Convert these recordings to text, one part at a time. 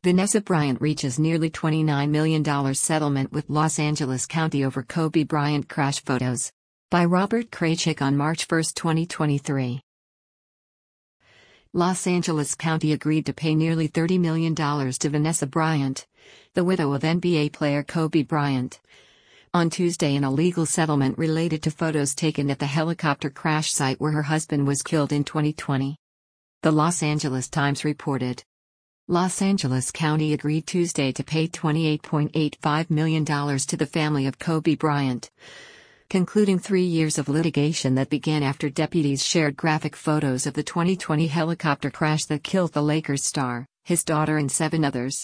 Vanessa Bryant reaches nearly $29 million settlement with Los Angeles County over Kobe Bryant crash photos. By Robert Kraychik on March 1, 2023. Los Angeles County agreed to pay nearly $30 million to Vanessa Bryant, the widow of NBA player Kobe Bryant, on Tuesday in a legal settlement related to photos taken at the helicopter crash site where her husband was killed in 2020. The Los Angeles Times reported. Los Angeles County agreed Tuesday to pay $28.85 million to the family of Kobe Bryant, concluding 3 years of litigation that began after deputies shared graphic photos of the 2020 helicopter crash that killed the Lakers star, his daughter and 7 others.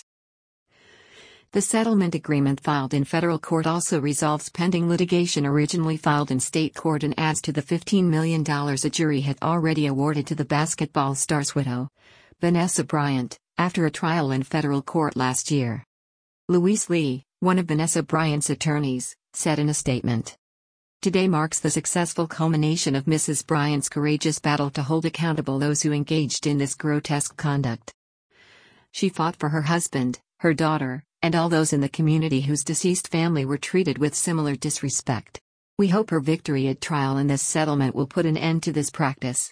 The settlement agreement filed in federal court also resolves pending litigation originally filed in state court and adds to the $15 million a jury had already awarded to the basketball star's widow, Vanessa Bryant, after a trial in federal court last year. Louise Lee, one of Vanessa Bryant's attorneys, said in a statement. Today marks the successful culmination of Mrs. Bryant's courageous battle to hold accountable those who engaged in this grotesque conduct. She fought for her husband, her daughter, and all those in the community whose deceased family were treated with similar disrespect. We hope her victory at trial in this settlement will put an end to this practice.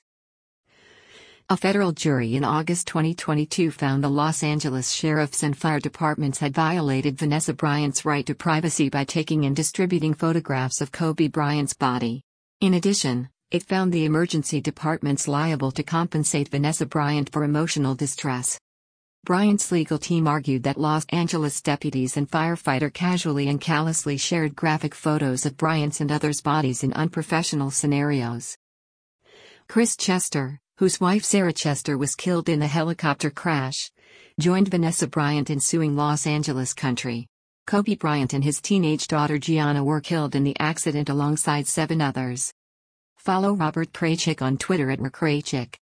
A federal jury in August 2022 found the Los Angeles sheriffs and fire departments had violated Vanessa Bryant's right to privacy by taking and distributing photographs of Kobe Bryant's body. In addition, it found the emergency departments liable to compensate Vanessa Bryant for emotional distress. Bryant's legal team argued that Los Angeles deputies and firefighter casually and callously shared graphic photos of Bryant's and others' bodies in unprofessional scenarios. Chris Chester, whose wife Sarah Chester was killed in the helicopter crash, joined Vanessa Bryant in suing Los Angeles County. Kobe Bryant and his teenage daughter Gianna were killed in the accident alongside 7 others. Follow Robert Kraychik on Twitter @RKraychik.